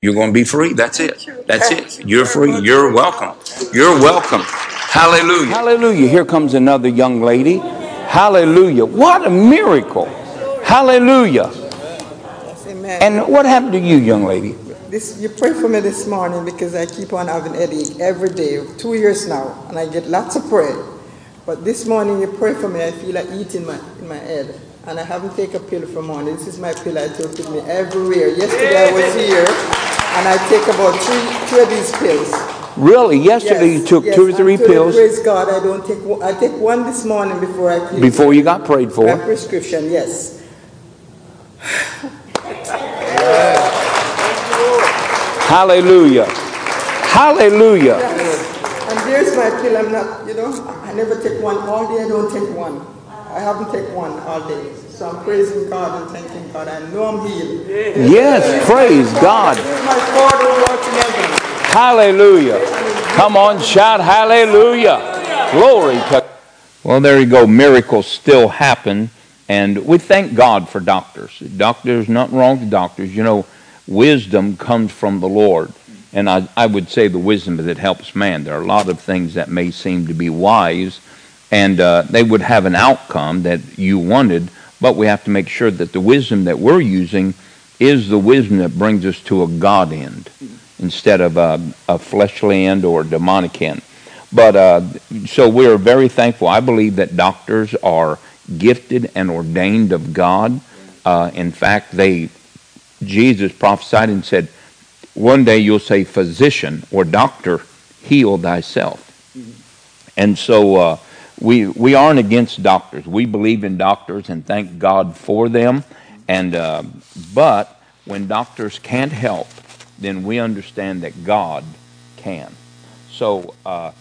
You're going to be free. That's it. That's it. You're free. You're welcome. You're welcome. Hallelujah. Hallelujah. Here comes another young lady. Hallelujah. What a miracle. Hallelujah. Yes, amen. And what happened to you, young lady? You prayed for me this morning because I keep on having headache every day, 2 years now, and I get lots of prayer. But this morning you pray for me, I feel like eating in my head. And I haven't taken a pill for morning. This is my pill I take with me everywhere. Yesterday I was here and I take about three of these pills. Really? Yesterday you took 2 or 3 pills? Praise God, I take one this morning before I clean. Before you got prayed for? My prescription, yes. Hallelujah. Hallelujah. Yes. And there's my pill. I'm not, I never take one all day. I don't take one. I haven't taken one all day. So I'm praising God and thanking God. I know I'm healed. Yes, praise God. My Father who art in heaven. Hallelujah. Come on, shout hallelujah. Glory to God. Well, there you go. Miracles still happen. And we thank God for doctors. There's nothing wrong with doctors. Wisdom comes from the Lord. And I would say the wisdom that helps man. There are a lot of things that may seem to be wise, and they would have an outcome that you wanted, but we have to make sure that the wisdom that we're using is the wisdom that brings us to a God end instead of a fleshly end or a demonic end. But so we're very thankful. I believe that doctors are gifted and ordained of God. In fact, Jesus prophesied and said, one day you'll say, physician or doctor, heal thyself. And so we aren't against doctors. We believe in doctors and thank God for them. And but when doctors can't help, then we understand that God can. So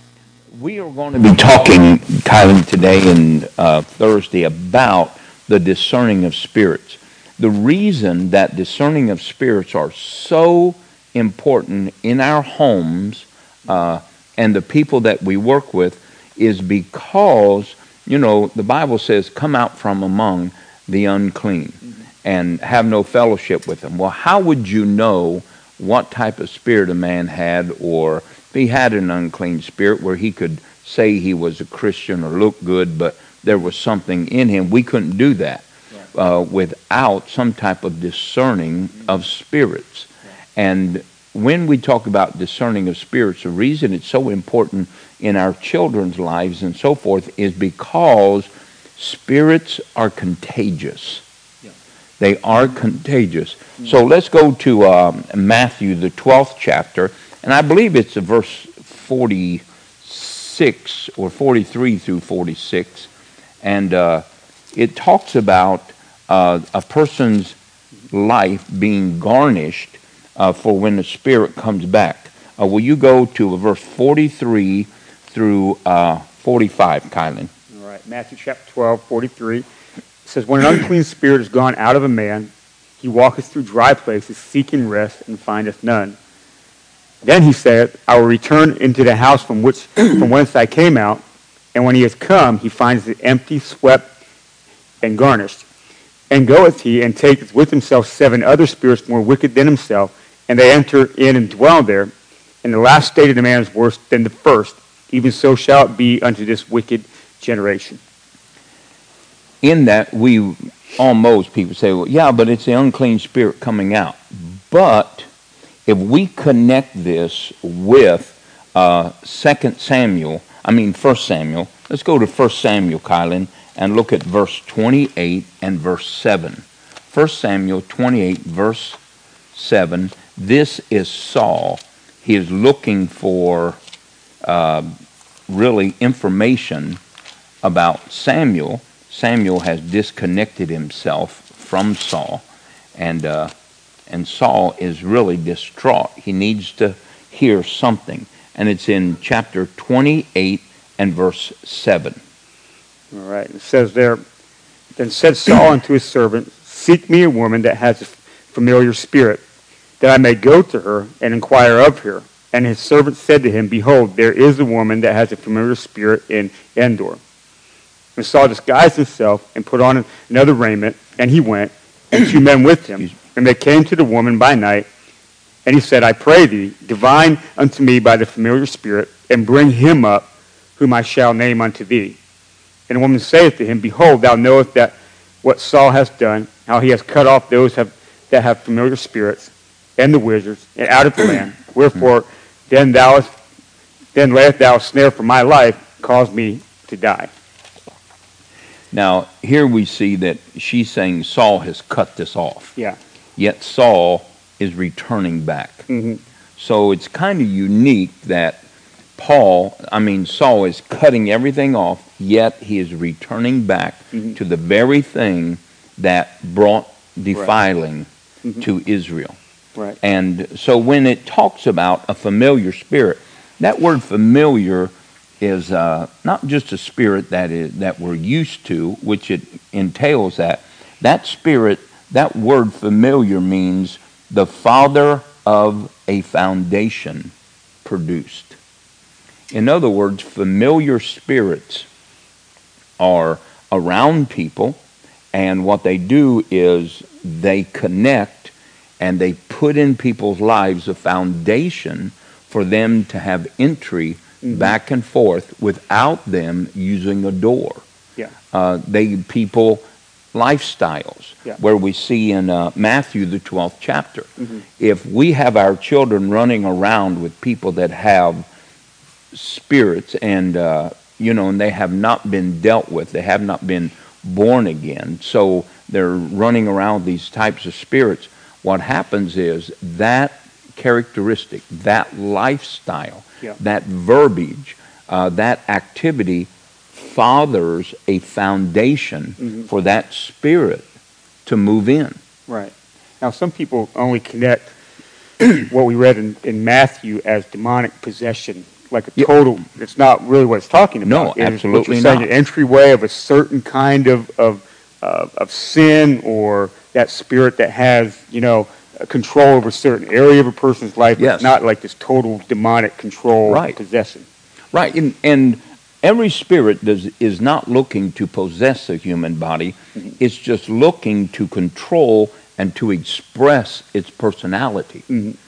we are going to be talking, Kylie, today and Thursday about the discerning of spirits. The reason that discerning of spirits are so important in our homes and the people that we work with is because, the Bible says, come out from among the unclean and have no fellowship with them. Well, how would you know what type of spirit a man had, or if he had an unclean spirit where he could say he was a Christian or look good, but there was something in him? We couldn't do that without some type of discerning of spirits. And when we talk about discerning of spirits, the reason it's so important in our children's lives and so forth is because spirits are contagious. They are contagious. So let's go to Matthew, the 12th chapter, and I believe it's verse 46 or 43 through 46, and it talks about a person's life being garnished for when the spirit comes back. Will you go to verse 43 through 45, Kylan? All right, Matthew chapter 12, 43. It says, when an unclean spirit is gone out of a man, he walketh through dry places, seeking rest, and findeth none. Then he saith, I will return into the house from whence I came out. And when he is come, he finds it empty, swept, and garnished. And goeth he, and taketh with himself 7 other spirits more wicked than himself, and they enter in and dwell there. And the last state of the man is worse than the first. Even so shall it be unto this wicked generation. In that, people say, well, yeah, but it's the unclean spirit coming out. But if we connect this with 1 Samuel, let's go to 1 Samuel, Kylan, and look at verse 28 and verse 7. 1 Samuel 28, verse 7. This is Saul. He is looking for really information about Samuel. Samuel has disconnected himself from Saul, and Saul is really distraught. He needs to hear something, and it's in chapter 28 and verse 7. All right, it says there, then said Saul unto his servant, seek me a woman that has a familiar spirit, that I may go to her and inquire of her. And his servant said to him, behold, there is a woman that has a familiar spirit in Endor. And Saul disguised himself and put on another raiment, and he went, and 2 men with him. And they came to the woman by night And he said, I pray thee, divine unto me by the familiar spirit, and bring him up, whom I shall name unto thee. And the woman saith to him, Behold, thou knowest that what Saul hath done, how he has cut off those that have familiar spirits, and the wizards, and out of the land. Wherefore, then layest thou a snare for my life, cause me to die. Now, here we see that she's saying Saul has cut this off. Yeah. Yet Saul is returning back. Mm-hmm. So it's kind of unique that Saul is cutting everything off, yet he is returning back to the very thing that brought defiling to Israel. Right. And so when it talks about a familiar spirit, that word familiar is not just a spirit that we're used to, which it entails that spirit, that word familiar means the father of a foundation produced. In other words, familiar spirits are around people, and what they do is they connect and they put in people's lives a foundation for them to have entry back and forth without them using a door. Yeah. People lifestyles, where we see in Matthew, the 12th chapter. If we have our children running around with people that have spirits and, and they have not been dealt with, they have not been born again, so they're running around these types of spirits, what happens is that characteristic, that lifestyle, that verbiage, that activity fathers a foundation for that spirit to move in. Right. Now, some people only connect what we read in Matthew as demonic possession, like a total. It's not really what it's talking about. No, absolutely not. not. An entryway of a certain kind of sin, or that spirit that has, control over a certain area of a person's life. Yes. It's not like this total demonic control, possession. Right. And every spirit is not looking to possess a human body. It's just looking to control and to express its personality.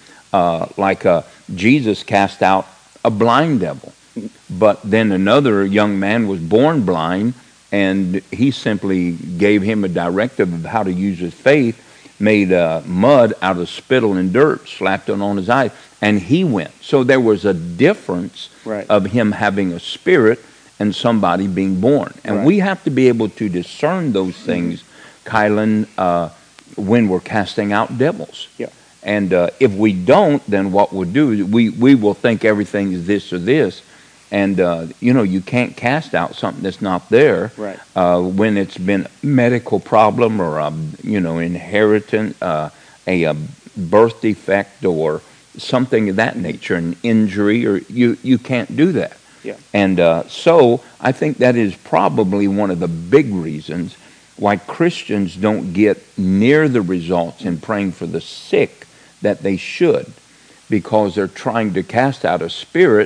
Like Jesus cast out a blind devil. But then another young man was born blind, and he simply gave him a directive of how to use his faith, made mud out of spittle and dirt, slapped it on his eyes, and he went. So there was a difference of him having a spirit and somebody being born. And we have to be able to discern those things, Kylan, when we're casting out devils. Yeah. And if we don't, then what we'll do is we will think everything is this or this. And, you can't cast out something that's not there when it's been a medical problem or, inheritance, a birth defect or something of that nature, an injury, or you can't do that. Yeah. And so I think that is probably one of the big reasons why Christians don't get near the results in praying for the sick that they should, because they're trying to cast out a spirit.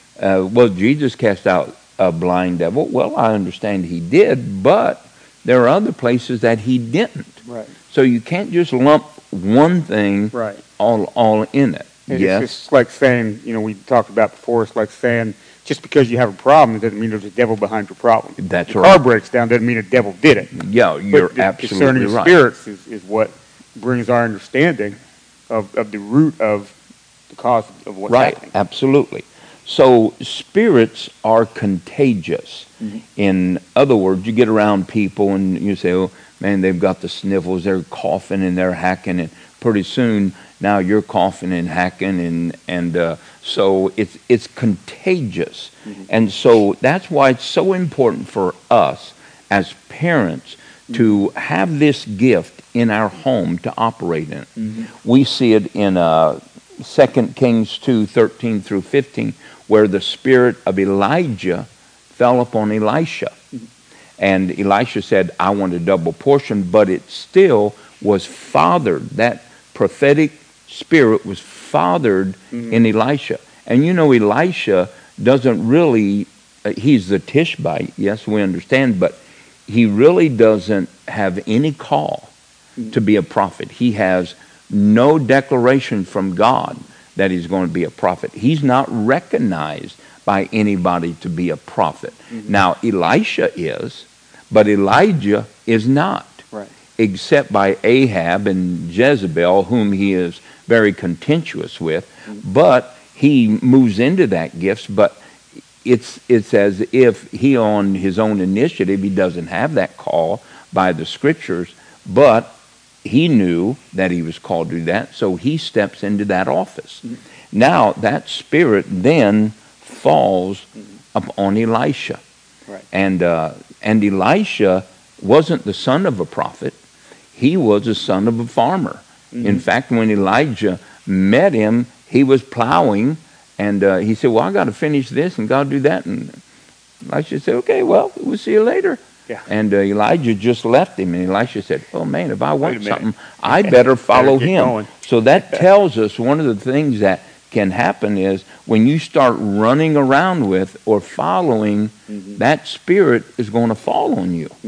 Jesus cast out a blind devil. Well, I understand he did, but there are other places that he didn't. Right. So you can't just lump one thing all in it. It's like saying, we talked about before, it's like saying just because you have a problem, it doesn't mean there's a devil behind your problem. That's the right. car breaks down doesn't mean a devil did it. Yeah, you're absolutely concerning right. Spirits is what brings our understanding of the root of the cause of what's happening. Right, absolutely. So spirits are contagious. In other words, you get around people and you say, oh, man, they've got the sniffles, they're coughing and they're hacking, and pretty soon now you're coughing and hacking, and so it's contagious. And so that's why it's so important for us as parents to have this gift in our home to operate in it. We see it in 2 Kings 2:13 through 15, where the spirit of Elijah fell upon Elisha. And Elisha said, I want a double portion, but it still was fathered. That prophetic spirit was fathered in Elisha. And Elisha doesn't really, he's the Tishbite, yes, we understand, but he really doesn't have any call to be a prophet. He has no declaration from God that he's going to be a prophet. He's not recognized by anybody to be a prophet. Now, Elisha is, but Elijah is not. Right. Except by Ahab and Jezebel, whom he is very contentious with. But he moves into that gift, but it's as if he, on his own initiative, he doesn't have that call by the scriptures, but he knew that he was called to do that, so he steps into that office. Now, that spirit then falls upon Elisha. Right. And Elisha wasn't the son of a prophet. He was the son of a farmer. In fact, when Elijah met him, he was plowing, and he said, well, I got to finish this, and God do that. And Elisha said, okay, well, we'll see you later. Yeah. And Elijah just left him, and Elisha said, oh, man, if I want something, I better follow him. Going. So that tells us one of the things that can happen is when you start running around with or following, that spirit is going to fall on you.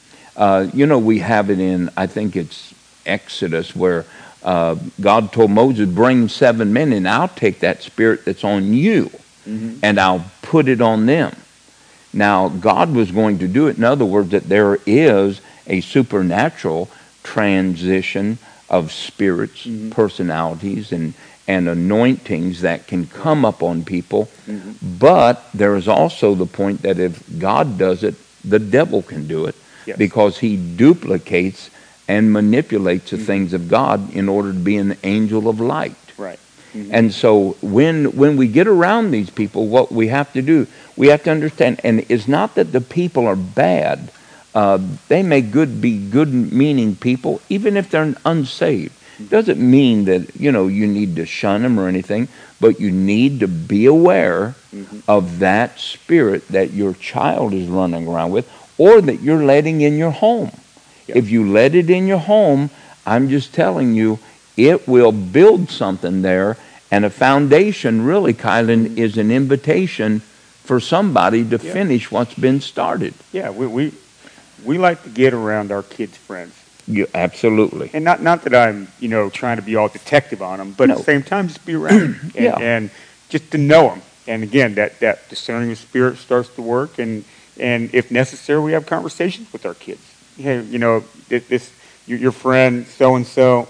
We have it in, I think it's Exodus, where God told Moses, bring 7 men, and I'll take that spirit that's on you, and I'll put it on them. Now, God was going to do it. In other words, that there is a supernatural transition of spirits, personalities, and anointings that can come up on people. But there is also the point that if God does it, the devil can do it. Yes. Because he duplicates and manipulates the things of God in order to be an angel of light. Right. And so when we get around these people, what we have to do, we have to understand, and it's not that the people are bad. They may be good-meaning people, even if they're unsaved. Doesn't mean that, you need to shun them or anything, but you need to be aware of that spirit that your child is running around with, or that you're letting in your home. Yep. If you let it in your home, I'm just telling you, it will build something there. And a foundation, really, Kylan, is an invitation for somebody to finish what's been started. Yeah, we like to get around our kids' friends. Yeah, absolutely. And not that I'm, trying to be all detective on them, but at the same time, just be around them and just to know them. And again, that discerning of spirit starts to work, and if necessary, we have conversations with our kids. Hey, your friend so-and-so,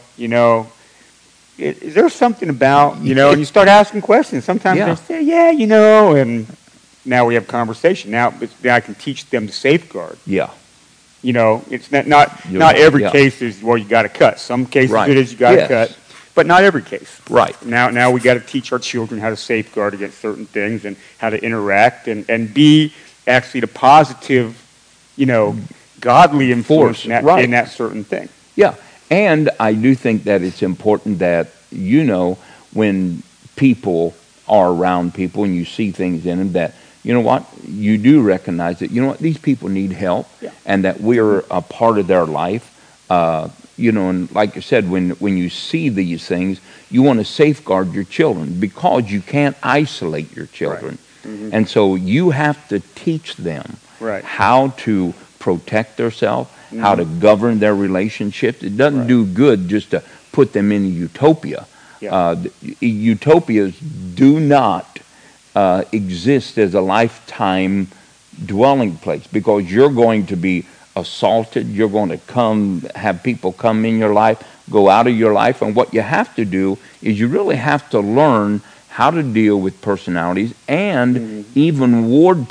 is there something about, and you start asking questions. Sometimes they say, and now we have conversation. Now I can teach them to safeguard. Yeah. It's not every case is, well, you got to cut. Some cases it is you got to cut, but not every case. Right. Now we got to teach our children how to safeguard against certain things and how to interact and be actually the positive, godly influence in that certain thing. Yeah. And I do think that it's important that, when people are around people and you see things in them that, you do recognize that, these people need help and that we're a part of their life. And like I said, when you see these things, you want to safeguard your children because you can't isolate your children. Right. And so you have to teach them how to protect themselves, how to govern their relationships. It doesn't do good just to put them in a utopia. Yeah. Utopias do not exist as a lifetime dwelling place because you're going to be assaulted. You're going to have people come in your life, go out of your life. And what you have to do is you really have to learn how to deal with personalities and even ward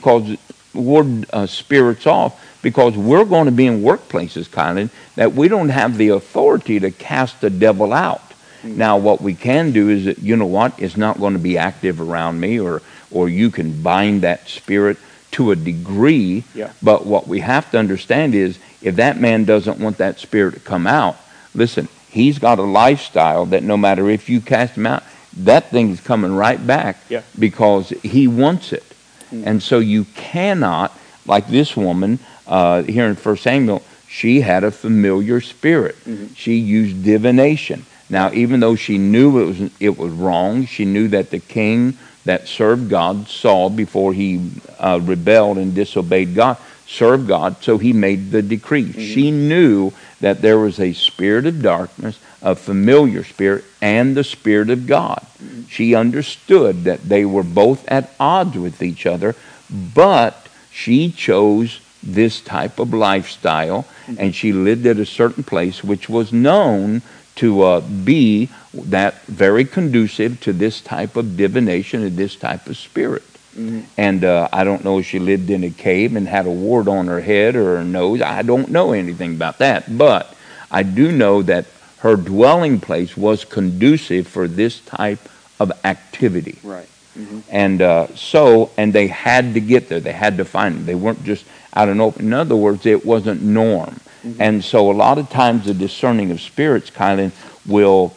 spirits off, because we're going to be in workplaces, Kylan, that we don't have the authority to cast the devil out. Now, what we can do is that, it's not going to be active around me, or you can bind that spirit to a degree. Yeah. But what we have to understand is if that man doesn't want that spirit to come out, listen, he's got a lifestyle that no matter if you cast him out, that thing is coming right back because he wants it. And so you cannot, like this woman here in 1 Samuel, she had a familiar spirit. She used divination. Now, even though she knew it was wrong, she knew that the king that served God, Saul, before he rebelled and disobeyed God, served God, so he made the decree. She knew that there was a spirit of darkness, a familiar spirit and the Spirit of God. She understood that they were both at odds with each other, but she chose this type of lifestyle, and she lived at a certain place which was known to be that very conducive to this type of divination and this type of spirit. And I don't know if she lived in a cave and had a wart on her head or her nose. I don't know anything about that, but I do know that her dwelling place was conducive for this type of activity. Right. And and they had to get there. They had to find them. They weren't just out in open. In other words, it wasn't norm. And so a lot of times the discerning of spirits, Kylan, will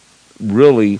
really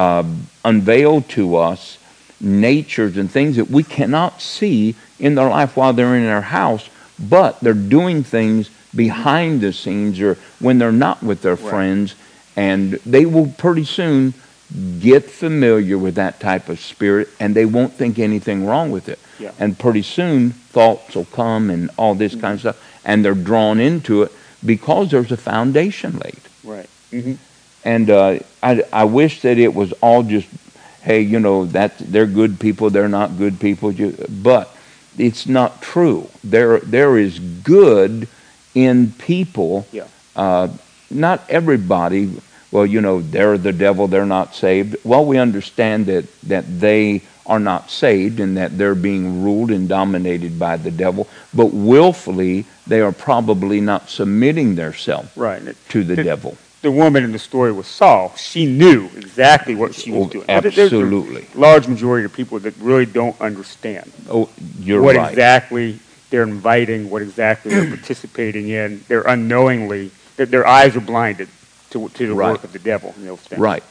unveil to us natures and things that we cannot see in their life while they're in their house, but they're doing things behind the scenes or when they're not with their friends, and they will pretty soon get familiar with that type of spirit, and they won't think anything wrong with it. Yeah. And pretty soon thoughts will come and all this kind of stuff, and they're drawn into it because there's a foundation laid. Right. And I wish that it was all just, hey, you know, that they're good people, they're not good people, but it's not true. There is good in people. Yeah. Not everybody. Well, you know, they're the devil, they're not saved. Well, we understand that they are not saved and that they're being ruled and dominated by the devil, but willfully they are probably not submitting themselves to the devil. The woman in the story was Saul. She knew exactly what she was doing. Absolutely. There's a large majority of people that really don't understand what right. exactly they're inviting, what exactly they're participating in. They're unknowingly, their eyes are blinded to the work of the devil. Right.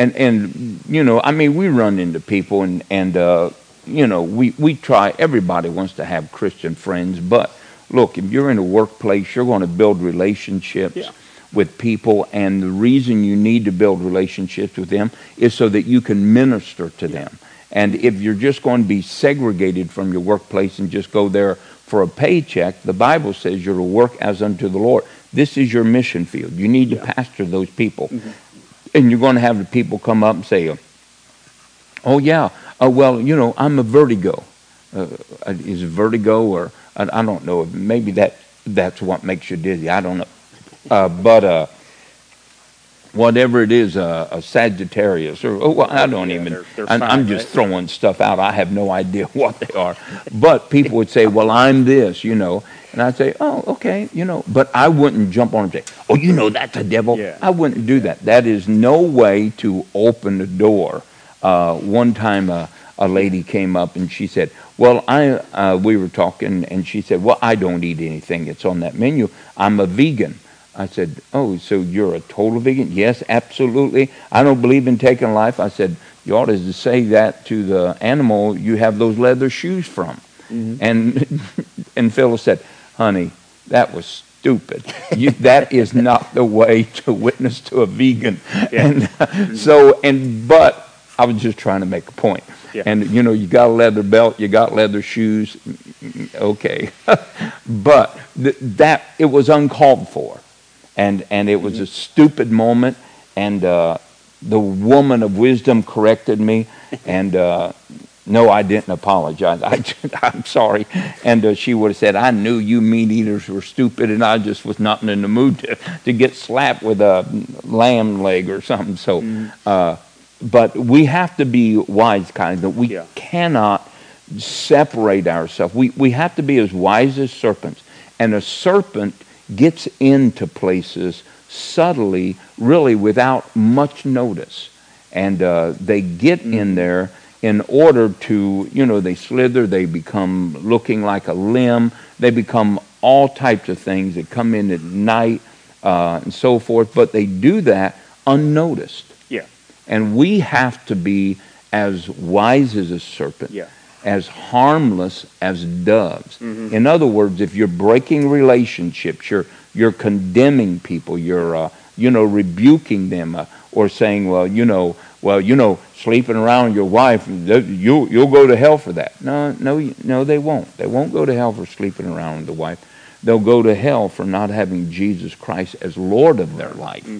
And you know, I mean, we run into people and you know, we try, everybody wants to have Christian friends, but look, if you're in a workplace, you're going to build relationships with people, and the reason you need to build relationships with them is so that you can minister to them. And if you're just going to be segregated from your workplace and just go there for a paycheck, the Bible says you're to work as unto the Lord. This is your mission field. You need to pastor those people. And you're going to have the people come up and say, oh yeah, well, you know, I'm a vertigo. Is it vertigo or, I don't know, maybe that's what makes you dizzy. I don't know. But whatever it is, a Sagittarius, or I don't even, I'm just throwing stuff out. I have no idea what they are. But people would say, well, I'm this, you know. And I'd say, oh, okay, you know. But I wouldn't jump on and say, oh, you know, that's a devil. Yeah. I wouldn't do that. That is no way to open the door. One time a lady came up and she said, well, we were talking, and she said, well, I don't eat anything that's on that menu. I'm a vegan. I said, oh, so you're a total vegan? Yes, absolutely. I don't believe in taking life. I said, you ought to say that to the animal you have those leather shoes from. And Phyllis said, honey, that was stupid. That is not the way to witness to a vegan. And but I was just trying to make a point. And, you know, you got a leather belt, you got leather shoes, okay. But that it was uncalled for. And it was a stupid moment, and the woman of wisdom corrected me, and no, I didn't apologize. I'm sorry. And she would have said, I knew you meat eaters were stupid, and I just was not in the mood to get slapped with a lamb leg or something. So, but we have to be wise, kind of, that we cannot separate ourselves. We have to be as wise as serpents, and a serpent gets into places subtly, really without much notice. And they get in there in order to, you know, they slither, they become looking like a limb, they become all types of things. They come in at night and so forth, but they do that unnoticed. Yeah. And we have to be as wise as a serpent, as harmless as doves. In other words, if you're breaking relationships, you're condemning people, you're rebuking them, or saying, well, you know, sleeping around your wife, you'll go to hell for that. No, they won't. They won't go to hell for sleeping around with the wife. They'll go to hell for not having Jesus Christ as Lord of their life.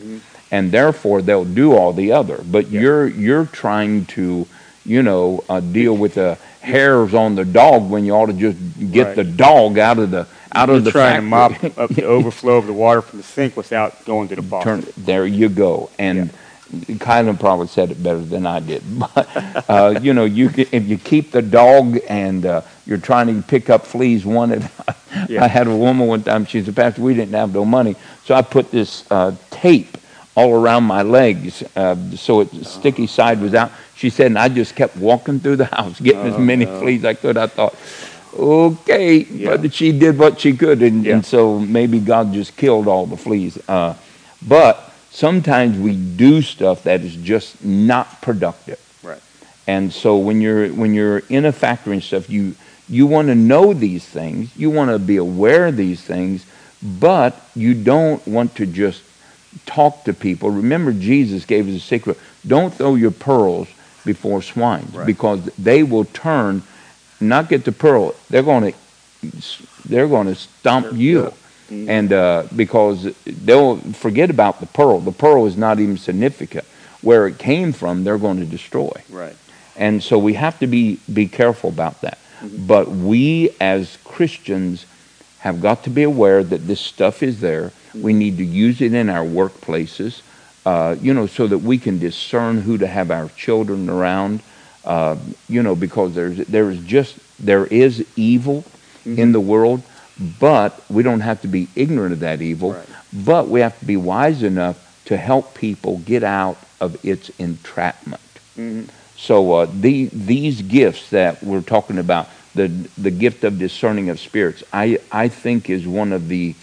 and therefore they'll do all the other. But you're trying to, deal with the hairs on the dog when you ought to just get the dog out of the You're trying factory. to mop up the overflow of the water from the sink without going to the faucet. There you go. And Kylan probably said it better than I did. But if you keep the dog and you're trying to pick up fleas one at I had a woman one time. She said, "Pastor, we didn't have no money, so I put this tape all around my legs so its sticky side was out." She said, and I just kept walking through the house getting as many fleas as I could. I thought, okay, but she did what she could, and so maybe God just killed all the fleas. But sometimes we do stuff that is just not productive. Right. And so when you're in a factory and stuff, you want to know these things, you want to be aware of these things, but you don't want to just talk to people. Remember, Jesus gave us a secret: don't throw your pearls before swine, because they will turn, not get the pearl, they're going to stomp you. And because they'll forget about the pearl. The pearl is not even significant. Where it came from, they're going to destroy. Right. And so we have to be careful about that. But we as Christians have got to be aware that this stuff is there. We need to use it in our workplaces, so that we can discern who to have our children around, because there is evil in the world, but we don't have to be ignorant of that evil, but we have to be wise enough to help people get out of its entrapment. So these gifts that we're talking about, the gift of discerning of spirits, I think is one of the,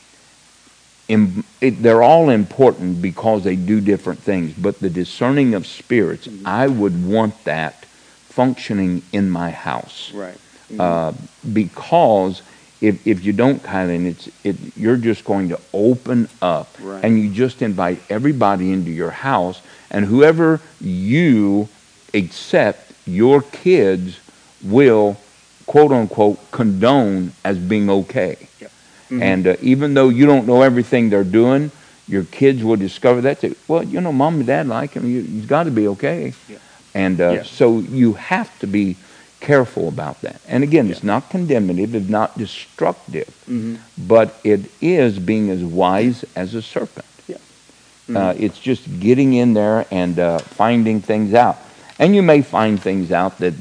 they're all important because they do different things, but the discerning of spirits, I would want that functioning in my house. Right. Because if you don't, Kylan, you're just going to open up, and you just invite everybody into your house, and whoever you accept, your kids will, quote unquote, condone as being okay. And even though you don't know everything they're doing, your kids will discover that. Say, well, mom and dad like him. He's got to be okay. And so you have to be careful about that. And again, it's not condemnative, it's not destructive, but it is being as wise as a serpent. It's just getting in there and finding things out. And you may find things out that,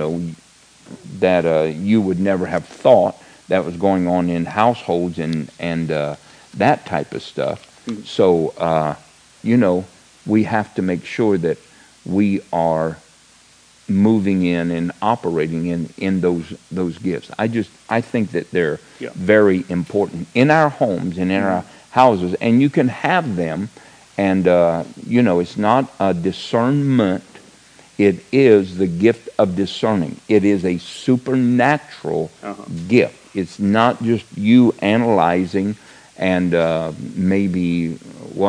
that you would never have thought that was going on in households and that type of stuff. So, we have to make sure that we are moving in and operating in those gifts. I think that they're very important in our homes and in our houses, and you can have them, and it's not a discernment. It is the gift of discerning. It is a supernatural gift. It's not just you analyzing and maybe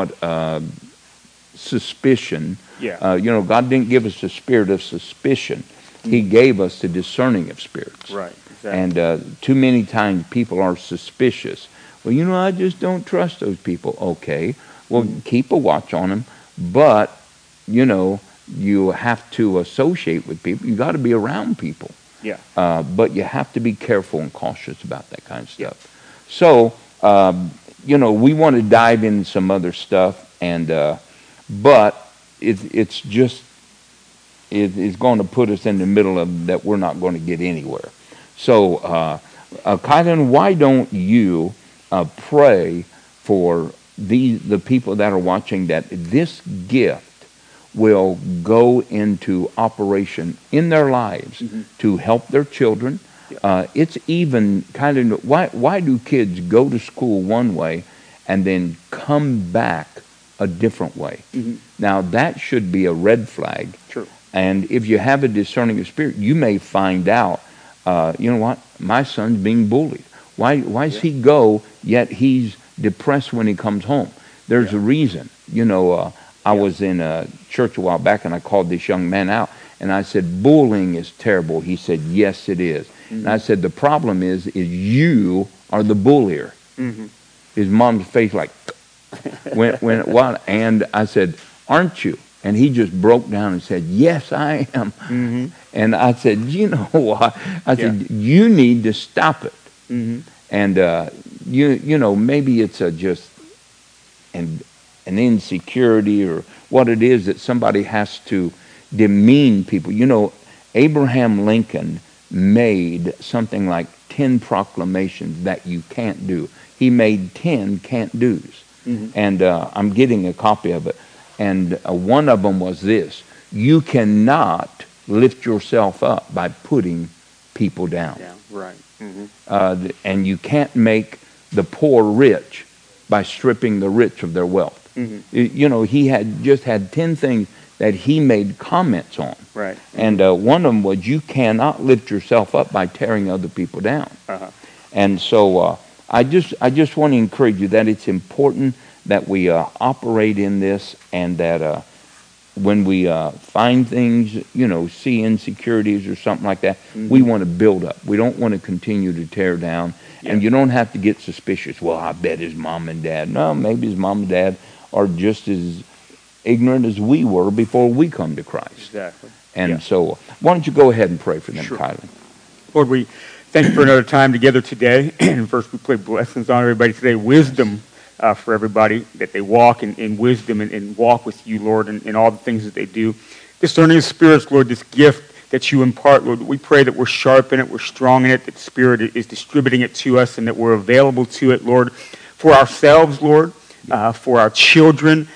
suspicion. God didn't give us the spirit of suspicion. He gave us the discerning of spirits. Right. Exactly. And too many times people are suspicious. Well, I just don't trust those people. Okay. Well, keep a watch on them. But, you have to associate with people. You got to be around people. But you have to be careful and cautious about that kind of stuff. So, we want to dive in some other stuff, and but it's going to put us in the middle of that. We're not going to get anywhere. So, Kylan, why don't you pray for the people that are watching, that this gift will go into operation in their lives to help their children. It's even kind of, why do kids go to school one way and then come back a different way? Now, that should be a red flag. True. And if you have a discerning of spirit, you may find out, my son's being bullied. Why does he go, yet he's depressed when he comes home? There's a reason. I was in a church a while back, and I called this young man out, and I said, bullying is terrible. He said, yes, it is. And I said, the problem is you are the bullier. His mom's face like, And I said, aren't you? And he just broke down and said, yes, I am. Mm-hmm. And I said, you know what? I said, you need to stop it. Mm-hmm. And you know, maybe it's just an insecurity or what it is that somebody has to demean people. You know, Abraham Lincoln made something like 10 proclamations that you can't do. He made 10 can't do's. Mm-hmm. And I'm getting a copy of it. And one of them was this: you cannot lift yourself up by putting people down. Yeah, right. Mm-hmm. And you can't make the poor rich by stripping the rich of their wealth. Mm-hmm. You know, he had just had 10 things that he made comments on. Right. Mm-hmm. And one of them was, you cannot lift yourself up by tearing other people down. Uh-huh. And so I just want to encourage you that it's important that we operate in this, and that when we find things, you know, see insecurities or something like that, mm-hmm. we want to build up. We don't want to continue to tear down. Yeah. And you don't have to get suspicious. Well, I bet his mom and dad. No, maybe his mom and dad are just as ignorant as we were before we come to Christ. Exactly. And so why don't you go ahead and pray for them, Sure. Kylie? Lord, we thank you for another time together today. And first, we pray blessings on everybody today, wisdom for everybody, that they walk in wisdom and walk with you, Lord, in all the things that they do. Discerning of spirits, Lord, this gift that you impart, Lord, we pray that we're sharp in it, we're strong in it, that the Spirit is distributing it to us, and that we're available to it, Lord, for ourselves, Lord, for our children,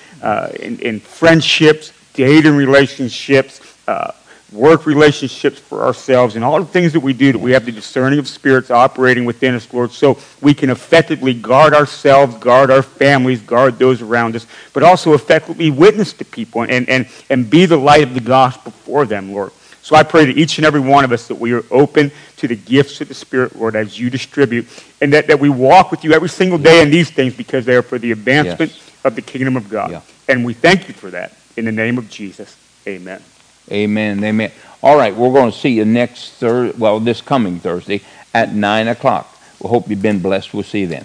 in friendships, dating relationships, work relationships for ourselves, and all the things that we do, that we have the discerning of spirits operating within us, Lord, so we can effectively guard ourselves, guard our families, guard those around us, but also effectively witness to people and be the light of the gospel for them, Lord. So I pray that each and every one of us, that we are open to the gifts of the Spirit, Lord, as you distribute, and that we walk with you every single day in these things, because they are for the advancement of the kingdom of God. Yeah. And we thank you for that. In the name of Jesus, amen. Amen. Amen. All right, we're going to see you this coming Thursday at 9 o'clock. We hope you've been blessed. We'll see you then.